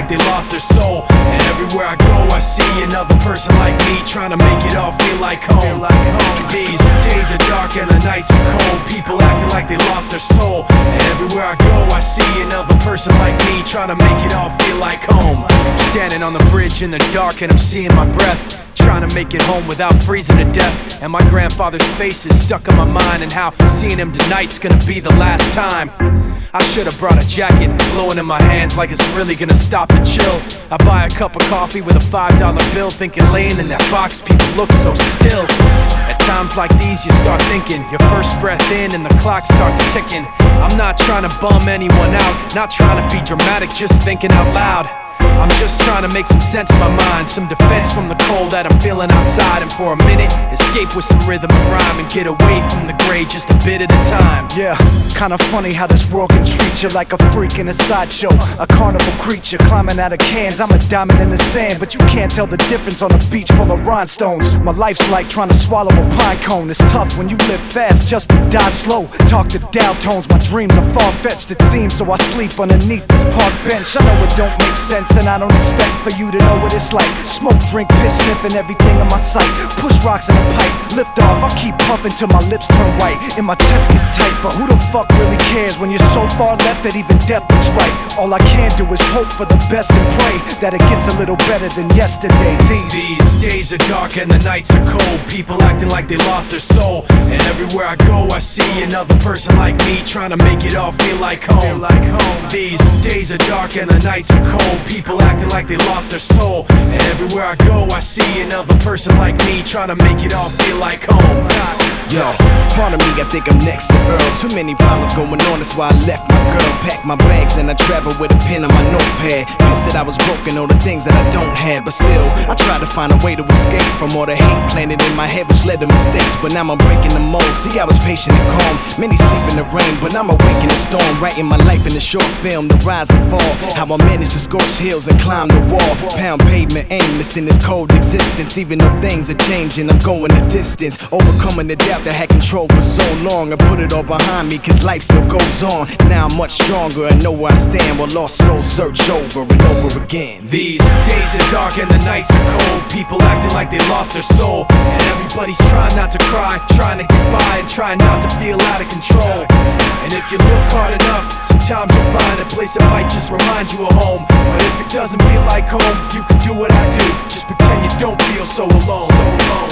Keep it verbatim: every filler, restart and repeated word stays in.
they lost their soul. And everywhere I go I see another person like me, trying to make it all feel like home. These days are dark and the nights are cold, people acting like they lost their soul. And everywhere I go I see another person like me, trying to make it all feel like home. Standing on the bridge in the dark and I'm seeing my breath, trying to make it home without freezing to death. And my grandfather's face is stuck in my mind, and how seeing him tonight's gonna be the last time. I should've brought a jacket, blowing in my hands like it's really gonna stop and chill. I buy a cup of coffee with a five dollar bill, thinking laying in that box people look so still. At times like these you start thinking, your first breath in and the clock starts ticking. I'm not trying to bum anyone out, not trying to be dramatic, just thinking out loud. I'm just trying to make some sense in my mind, some defense from the cold that I'm feeling outside. And for a minute, escape with some rhythm and rhyme, and get away from the gray just a bit at a time. Yeah, kinda funny how this world can treat you like a freak in a sideshow, a carnival creature climbing out of cans. I'm a diamond in the sand, but you can't tell the difference on a beach full of rhinestones. My life's like trying to swallow a pine cone. It's tough when you live fast just to die slow. Talk to Dow tones, my dreams are far-fetched it seems, so I sleep underneath this park bench. I know it don't make sense, and I don't expect for you to know what it's like. Smoke, drink, piss, sniffing everything in my sight. Push rocks in a pipe, lift off, I keep puffing till my lips turn white and my chest gets tight. But who the fuck really cares when you're so far left that even death looks right? All I can do is hope for the best and pray that it gets a little better than yesterday. These, These days are dark and the nights are cold, people acting like they lost their soul. And everywhere I go I see another person like me, trying to make it all feel like home. These days are dark and the nights are cold, people acting like they lost their soul. And everywhere I go I see another person like me, trying to make it all feel like home. Yo, part of me, I think I'm next to Earl. Too many problems going on, that's why I left my girl. Packed my bags and I traveled with a pen on my notepad. Pissed that I was broken, all the things that I don't have. But still, I tried to find a way to escape from all the hate planted in my head, which led to mistakes. But now I'm breaking the mold. See, I was patient and calm. Many sleep in the rain, but I'm awake in the storm. Writing my life in a short film, the rise and fall. How I managed to scorch hills and climb the wall. Pound pavement, aimless in this cold existence. Even though things are changing, I'm going the distance. Overcoming the doubt that had control for so long. I put it all behind me, cause life still goes on. Now I'm much stronger and know where I stand, while lost souls search over and over again. These days are dark and the nights are cold, people acting like they lost their soul. And everybody's trying not to cry, trying to get by, and trying not to feel out of control. And if you look hard enough, sometimes you'll find a place that might just remind you of home. But if it doesn't feel like home, you can do what I do, just pretend you don't feel so alone, so alone.